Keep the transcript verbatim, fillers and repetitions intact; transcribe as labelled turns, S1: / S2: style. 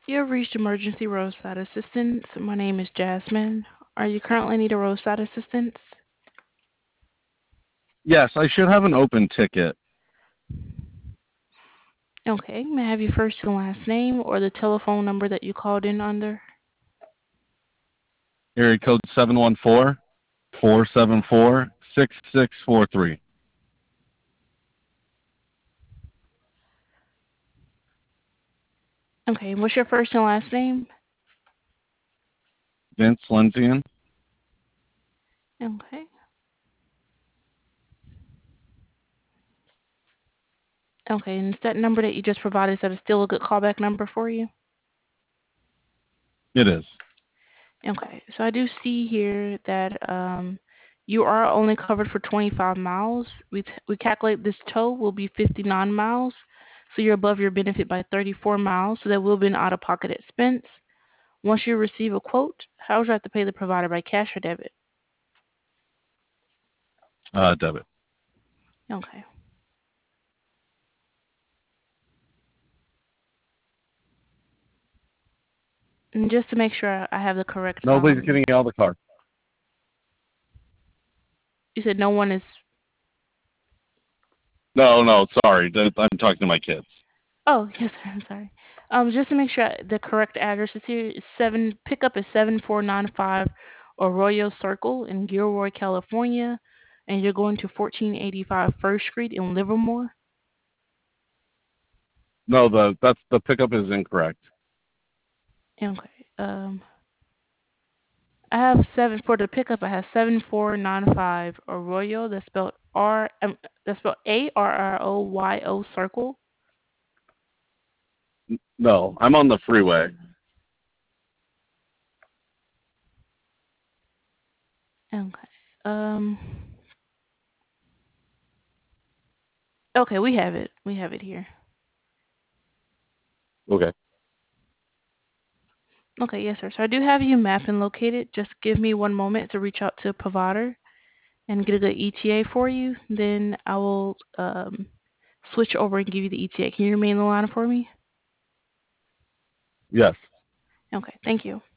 S1: You have reached emergency roadside assistance. My name is Jasmine. Are you currently need a roadside assistance?
S2: Yes, I should have an open ticket.
S1: Okay, may I have your first and last name or the telephone number that you called in under?
S2: Area code seven one four, four seven four, six six four three.
S1: Okay, what's your first and last name?
S2: Vince Lenzian.
S1: Okay. Okay, and is that number that you just provided, is that still a good callback number for you?
S2: It is.
S1: Okay, so I do see here that um, you are only covered for twenty-five miles. We, t- we calculate this tow will be fifty-nine miles, so you're above your benefit by thirty-four miles, so that will be an out-of-pocket expense. Once you receive a quote, how would you have to pay the provider, by cash or debit?
S2: Uh, debit.
S1: Okay. And just to make sure I have the correct,
S2: Nobody's
S1: um,
S2: getting out of the car.
S1: you said no one is.
S2: No, no, sorry. Th- I'm talking to my kids.
S1: Oh, yes, sir. I'm sorry. Um, just to make sure the correct address is here, is seven pickup is seven four nine five Arroyo Circle in Gilroy, California, and you're going to fourteen eighty-five First Street in Livermore.
S2: No, the that's the pickup is incorrect.
S1: Okay. Um, I have seven for the pickup. I have seven four nine five Arroyo. That's spelled R. Um, that's spelled A R R O Y O Circle.
S2: No, I'm on the freeway.
S1: Okay. Um. Okay, we have it. We have it here.
S2: Okay.
S1: Okay, yes, sir. So I do have you mapped and located. Just give me one moment to reach out to a provider and get a good E T A for you. Then I will um, switch over and give you the E T A. Can you remain on the line for me?
S2: Yes.
S1: Okay, thank you.